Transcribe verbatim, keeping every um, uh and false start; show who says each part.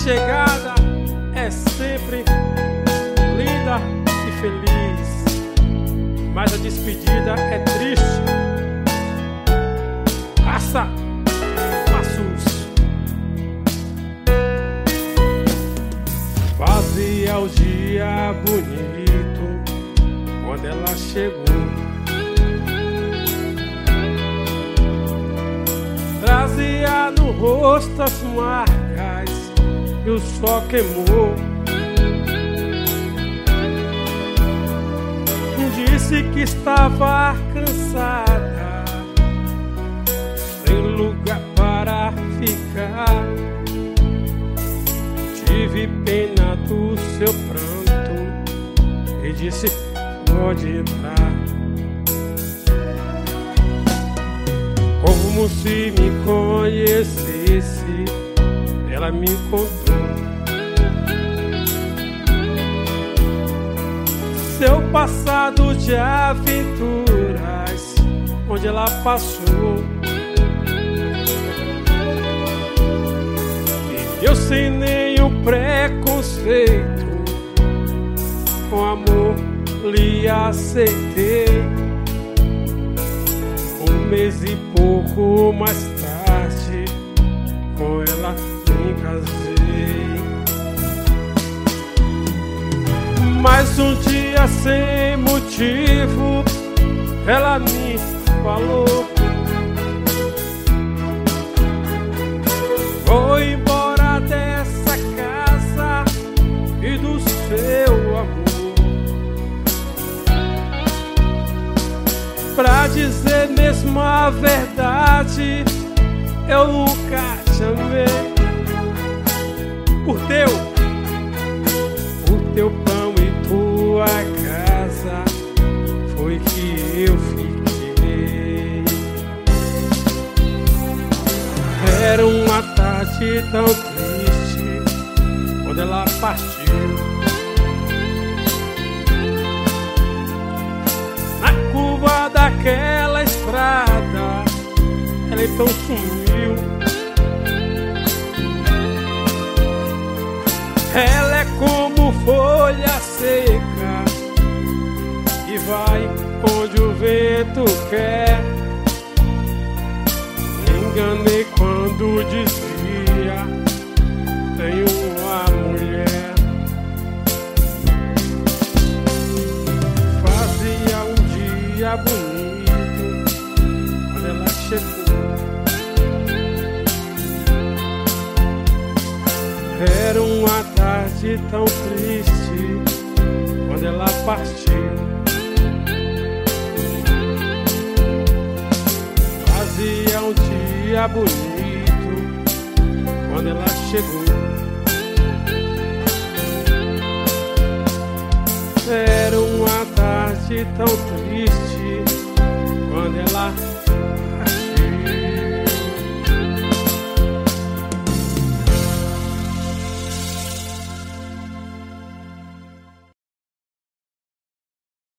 Speaker 1: chegada é sempre linda e feliz, mas a despedida é triste. Passa, passos. Fazia o dia bonito quando ela chegou. Trazia no rosto as marcas e o sol queimou. Disse que estava cansada, sem lugar para ficar. Tive pena do seu pranto e disse: pode entrar. Como se me conhecesse, ela me contou seu passado de aventuras, onde ela passou. E eu sem nenhum preconceito, com amor lhe aceitei. Um mês e pouco mais tarde, com ela me casei. Mas um dia sem motivo, ela me falou: vou embora dessa casa e do seu amor. Pra dizer mesmo a verdade, eu nunca te amei. Por teu, por teu pão e tua casa foi que eu fiquei. Era uma tarde tão triste quando ela partiu. Curva daquela estrada, ela então sumiu. Ela é como folha seca que vai onde o vento quer. Me enganei quando dizia: tenho uma mulher. Dia bonito quando ela chegou. Era uma tarde tão triste quando ela partiu. Fazia um dia bonito quando ela chegou. Era uma tarde tão triste quando ela